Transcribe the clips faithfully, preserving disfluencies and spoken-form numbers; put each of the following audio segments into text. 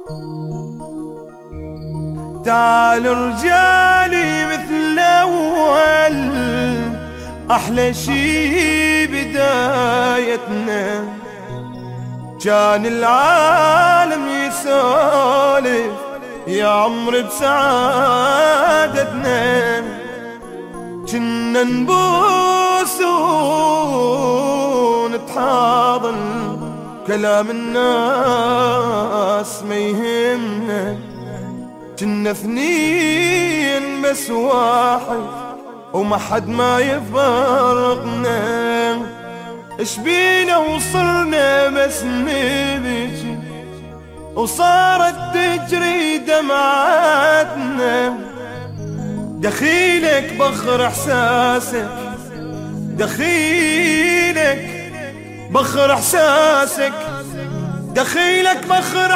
تعال رجالي مثل الأول، أحلى شي بدايتنا. كان العالم يسولف يا عمري بسعادتنا، كنا نبوس ونتحاضن، كلام الناس ما يهمنا. كنا اثنين بس واحد وما حد ما يفرقنا. اش بينا وصرنا بس نبكي وصارت تجري دمعاتنا. دخيلك بخر احساسك، دخيلك بخر احساسك، دخيلك بخر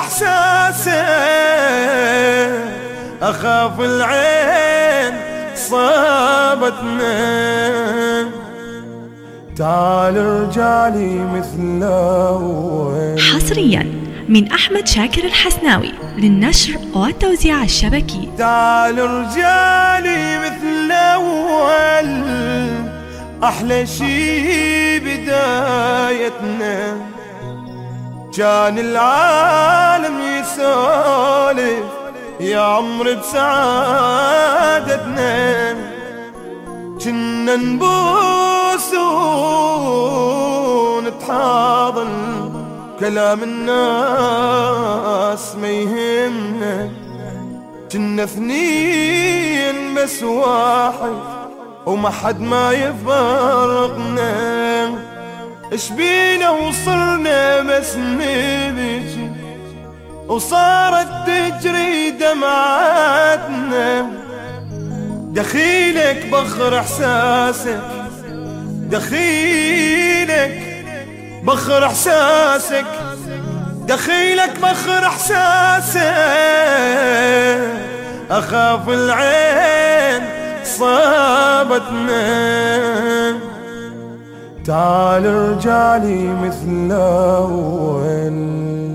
احساسك. اخاف العين صابتنا. تعال رجالي مثل الأول. حصريا من أحمد شاكر الحسناوي للنشر والتوزيع الشبكي. تعال رجالي مثل الأول، أحلى شي بدايتنا. كان العالم يسولف يا عمري بسعادتنا، كنا نبوس ونتحاضن، كلام الناس ما يهمنا. كنا اثنين بس واحد وما حد ما يفرقنا. اش بينا وصرنا بس نبكي وصارت تجري دمعاتنا. دخيلك بخر احساسك، دخيلك بخر احساسك، دخيلك بخر احساسك. اخاف العين صابتنا. تعال رجالي مثل الأول.